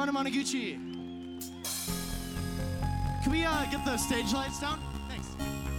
Toronto Monoguchi. Can we get the stage lights down? Thanks.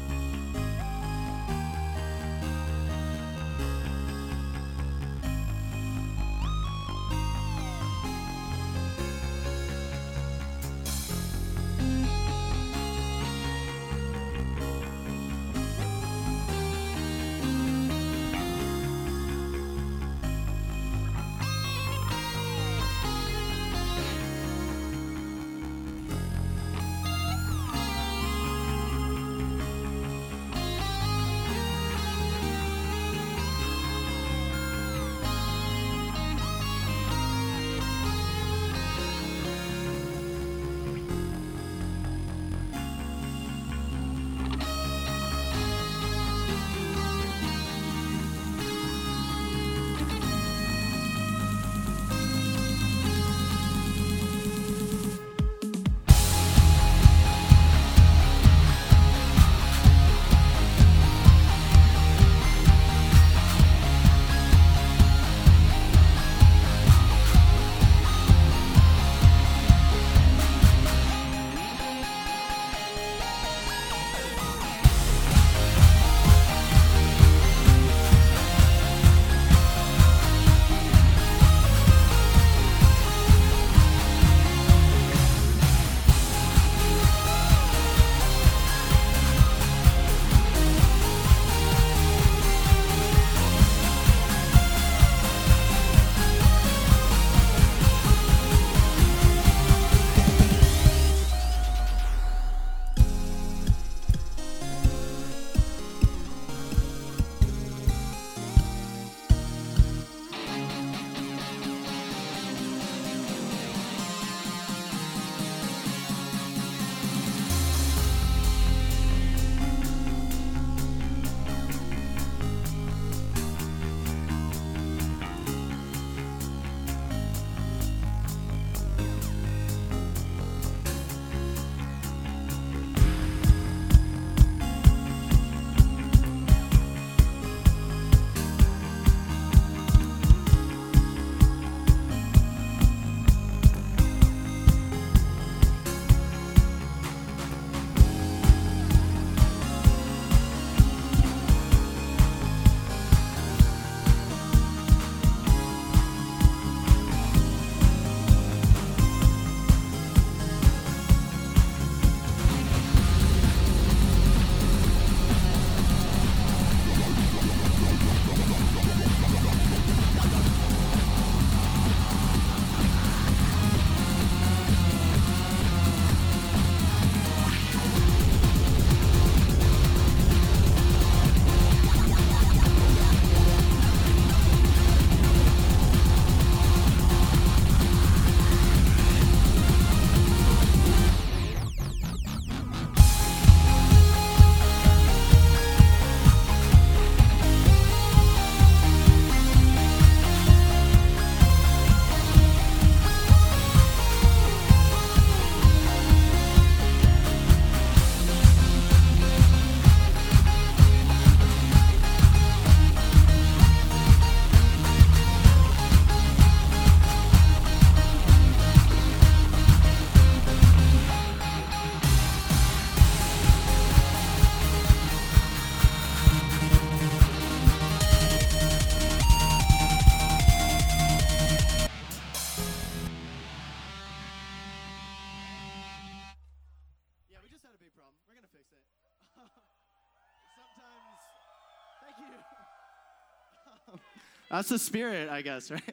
That's the spirit, I guess, right?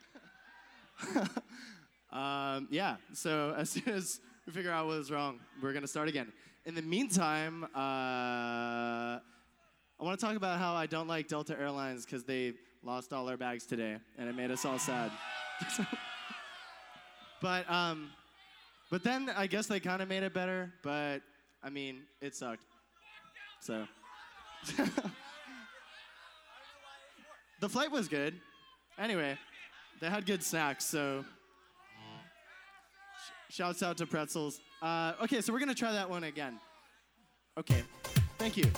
Yeah, so as soon as we figure out what was wrong, we're going to start again. In the meantime, I want to talk about how I don't like Delta Airlines because they lost all our bags today, and it made us all sad. But then I guess they kind of made it better, but, I mean, it sucked. So. The flight was good. Anyway, they had good snacks, so shouts out to pretzels. Okay, so we're going to try that one again. Okay, thank you.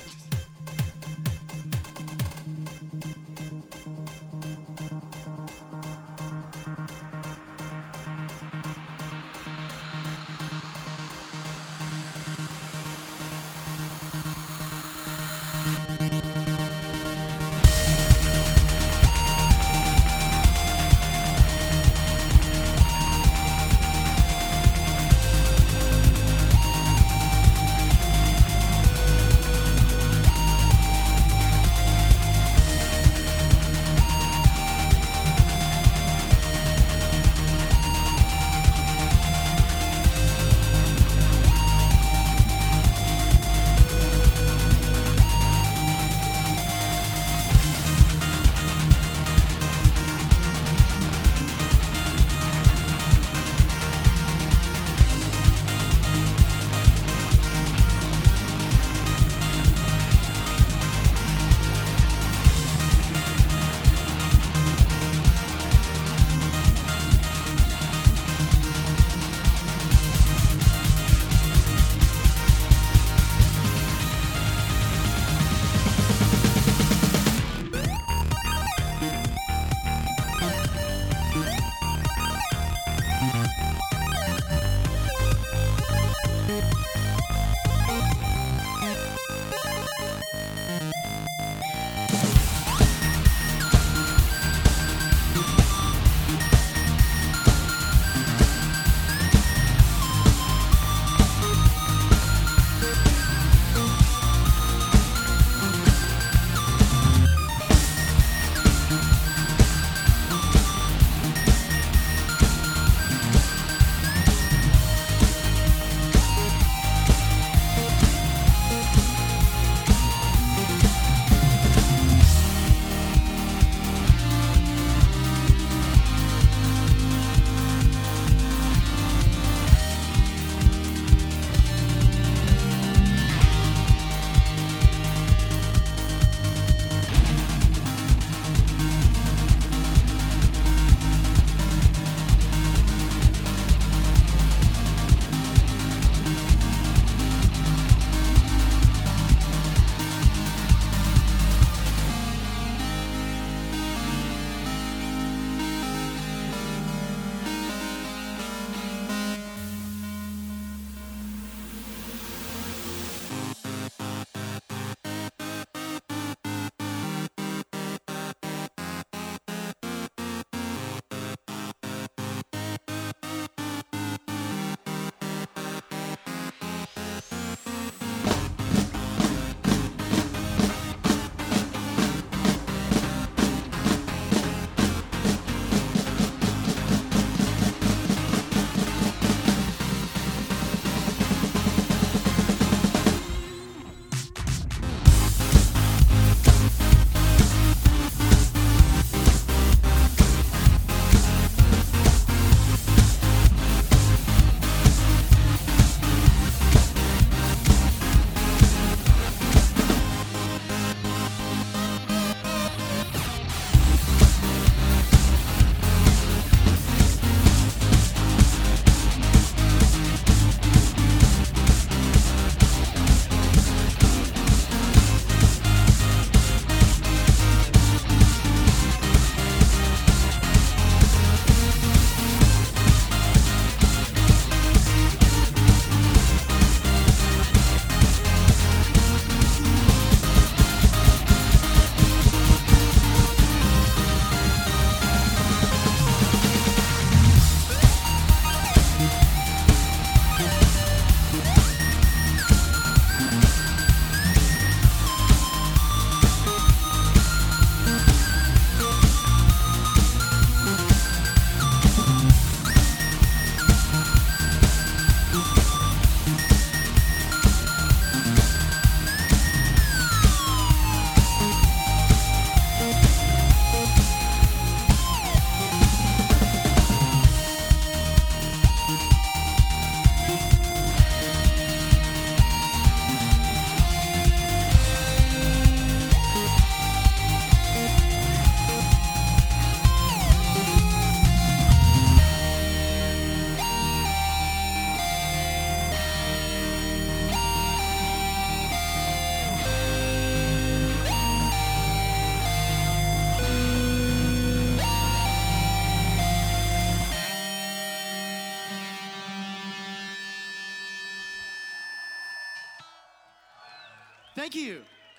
Thank you.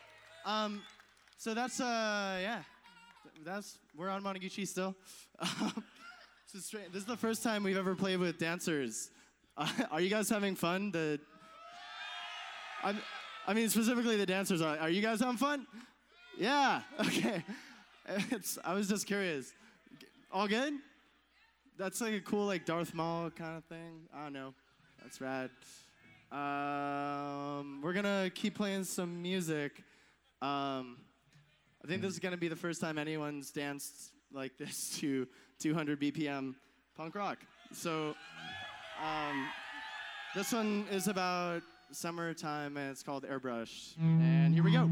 So that's yeah, we're on Monoguchi still. This is the first time we've ever played with dancers. Are you guys having fun? I mean specifically the dancers. Are you guys having fun? Yeah. Okay. I was just curious. All good? That's like a cool like Darth Maul kind of thing. I don't know. That's rad. We're gonna keep playing some music. I think this is gonna be the first time anyone's danced like this to 200 BPM punk rock. So this one is about summertime and it's called Airbrush. And here we go.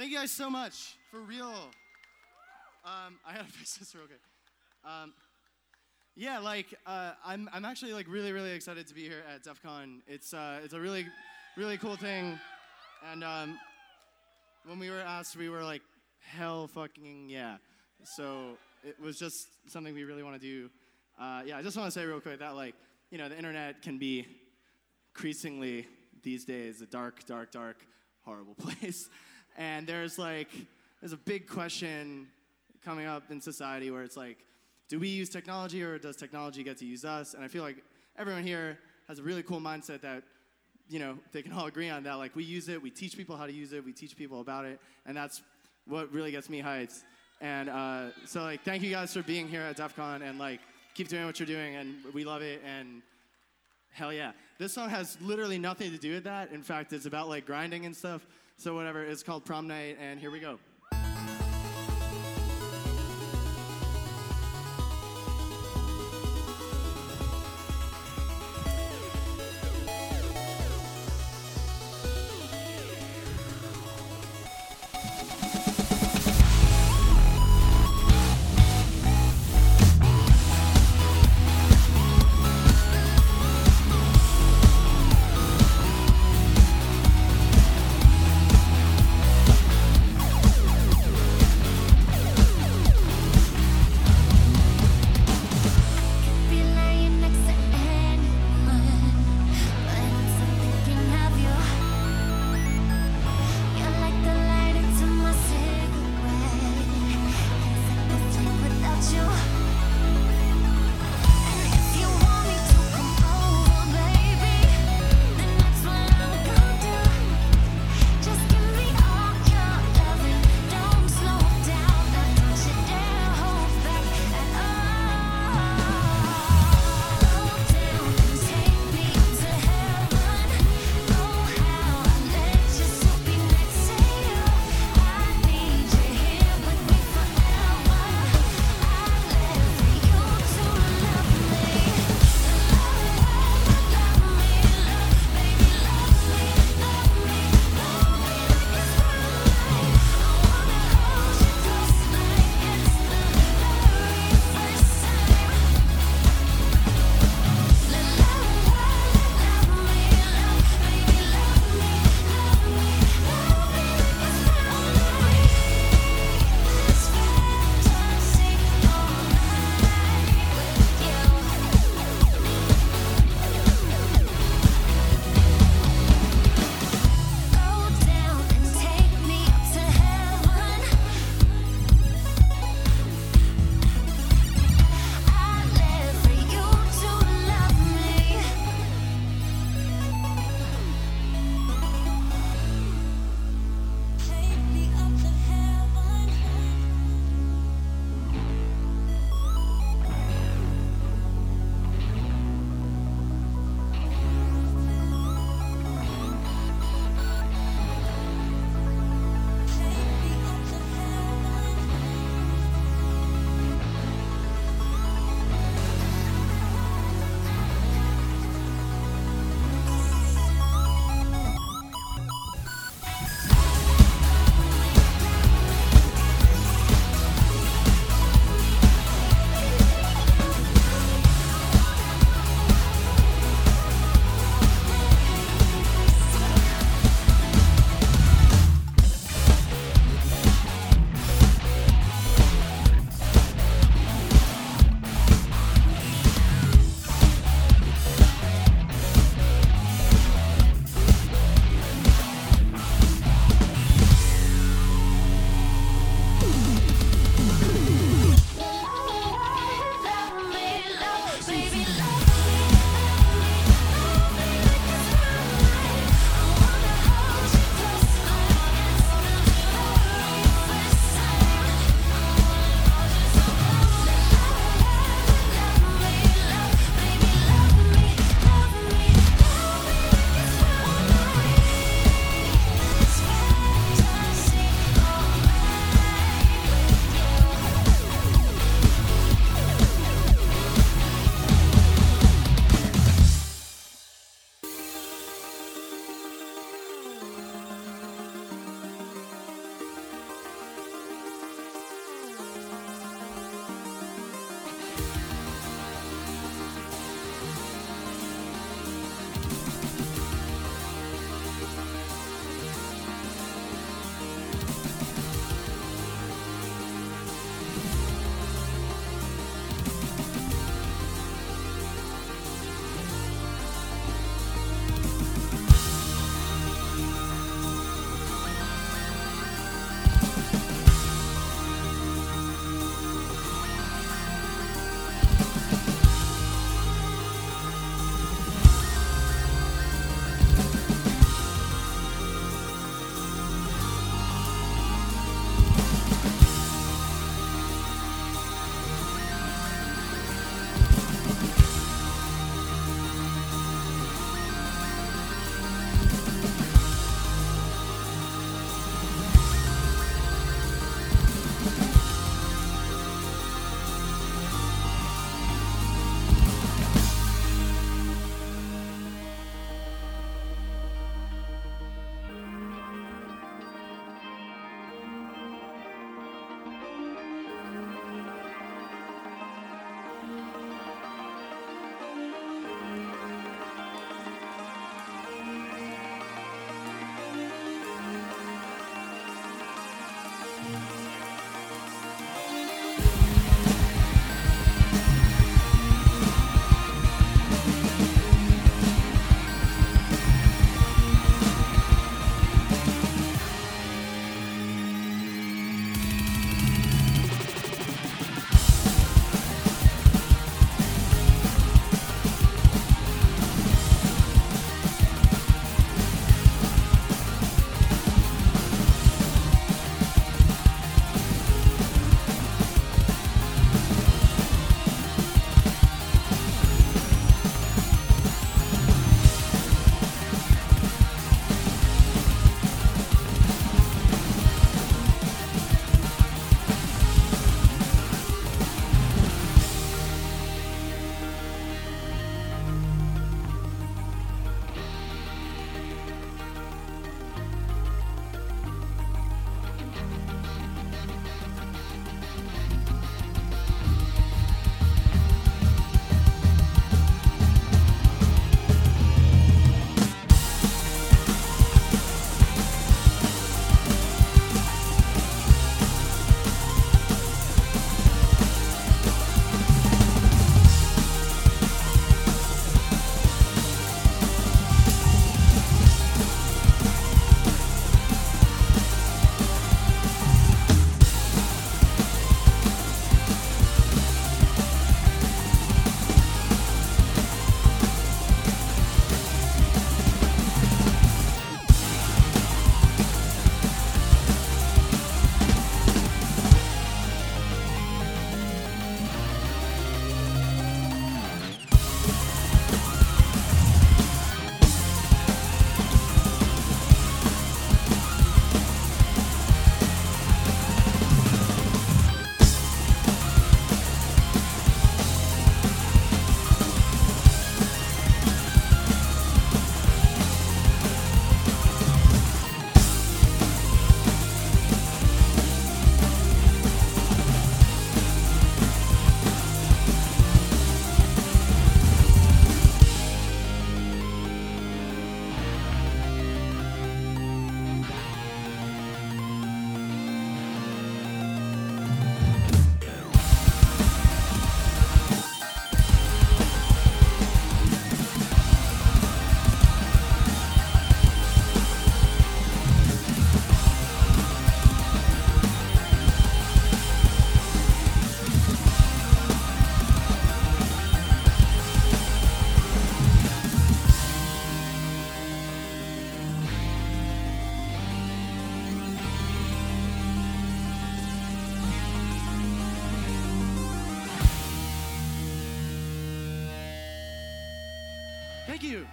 Thank you guys so much, for real. I gotta fix this real quick. Yeah, like, I'm actually like really, really excited to be here at DEF CON. It's a really, really cool thing. And when we were asked, we were like, hell fucking yeah. So it was just something we really want to do. Yeah, I just want to say real quick that, like, you know, the internet can be increasingly these days a dark, dark, dark, horrible place. And there's a big question coming up in society where it's like, do we use technology or does technology get to use us? And I feel like everyone here has a really cool mindset that, you know, they can all agree on that. Like, we use it, we teach people how to use it, we teach people about it, and that's what really gets me hyped. And so, like, thank you guys for being here at DEF CON, and, like, keep doing what you're doing, and we love it, and hell yeah. This song has literally nothing to do with that. In fact, it's about, like, grinding and stuff. So whatever, it's called Prom Night, and here we go. Thank you.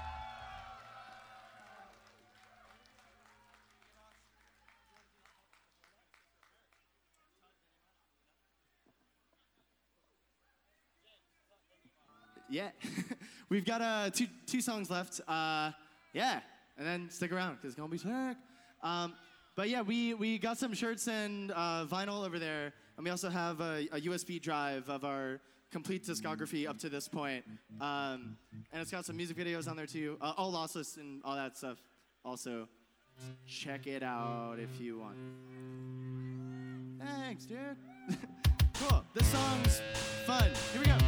Yeah, we've got two songs left. Yeah, and then stick around because it's gonna be sick. But yeah, we got some shirts and vinyl over there, and we also have a USB drive of our complete discography up to this point. And it's got some music videos on there too, all lossless and all that stuff. Also, check it out if you want. Thanks, dude. Cool. This song's fun. Here we go.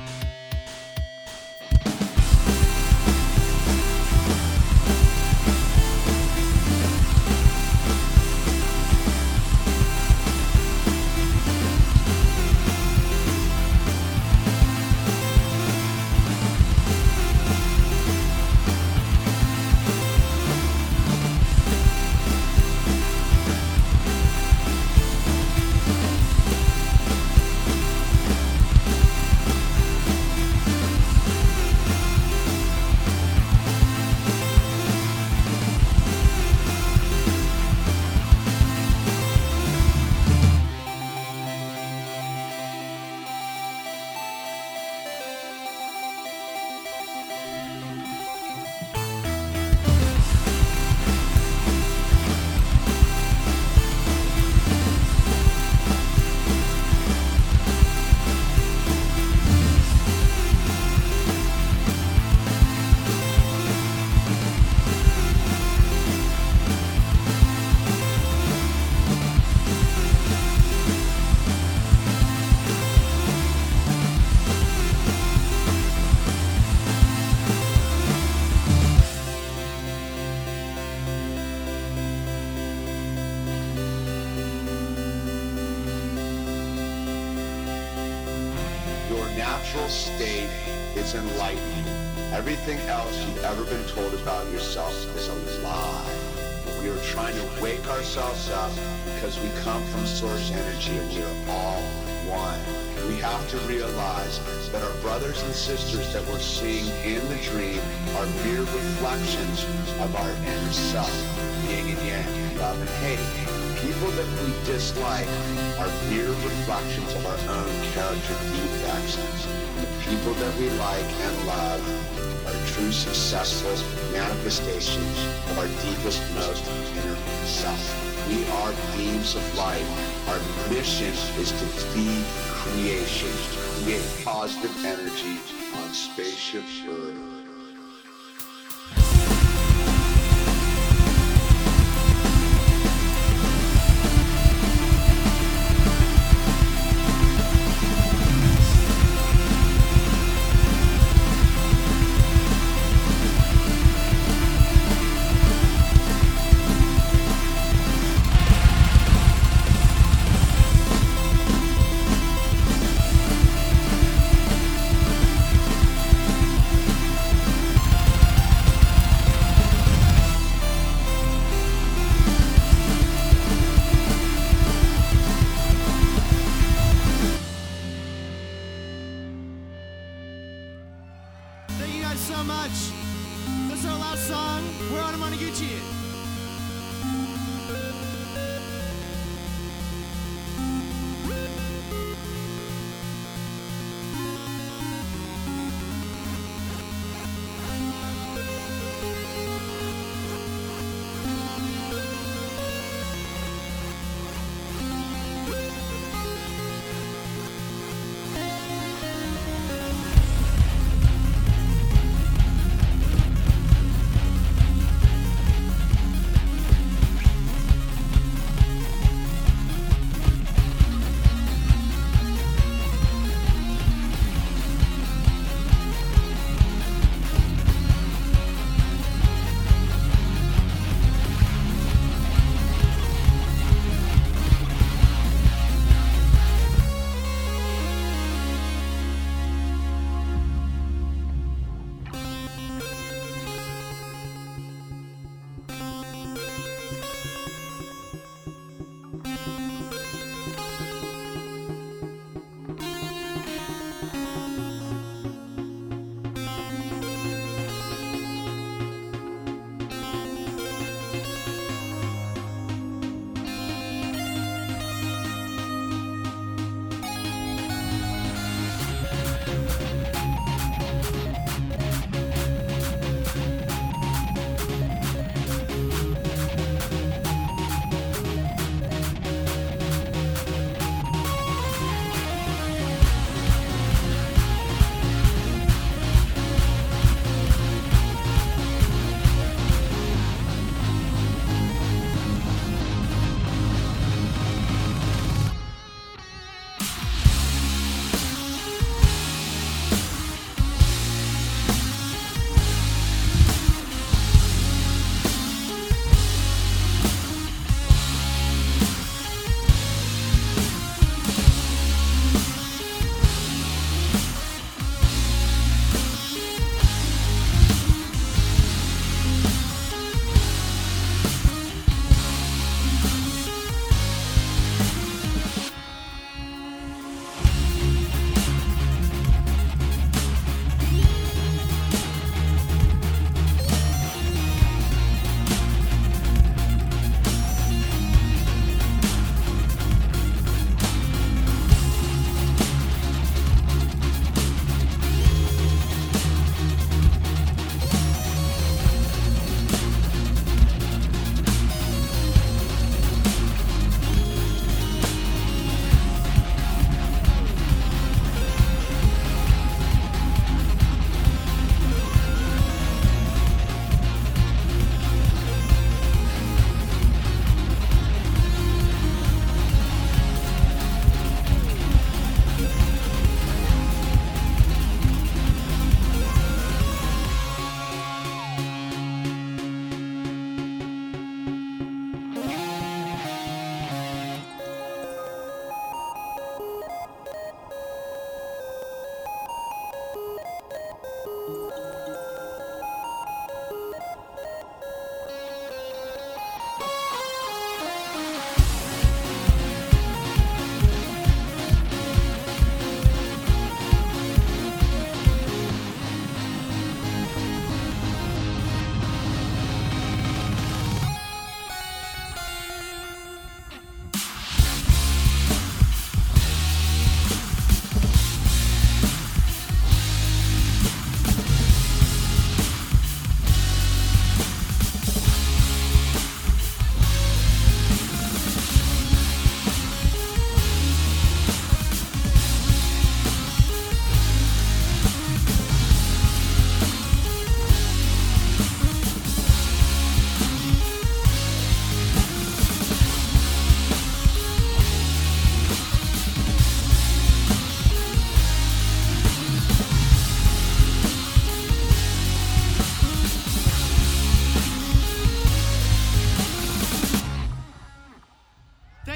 Natural state is enlightened. Everything else you've ever been told about yourself is a lie. We are trying to wake ourselves up because we come from source energy and we are all one. We have to realize that our brothers and sisters that we're seeing in the dream are mere reflections of our inner self, yin and yang, love and hate. People that we dislike are mere reflections of our own character defects. The people that we like and love are true successful manifestations of our deepest, most inner self. We are beings of light. Our mission is to feed creation, create positive energy on Spaceship Earth.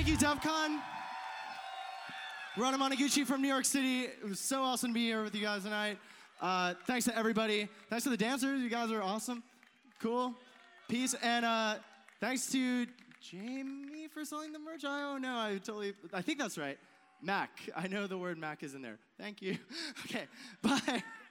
Thank you, DevCon. Rana Monoguchi from New York City. It was so awesome to be here with you guys tonight. Thanks to everybody. Thanks to the dancers. You guys are awesome. Cool. Peace. And thanks to Jamie for selling the merch. I don't know. I think that's right. Mac. I know the word Mac is in there. Thank you. Okay. Bye.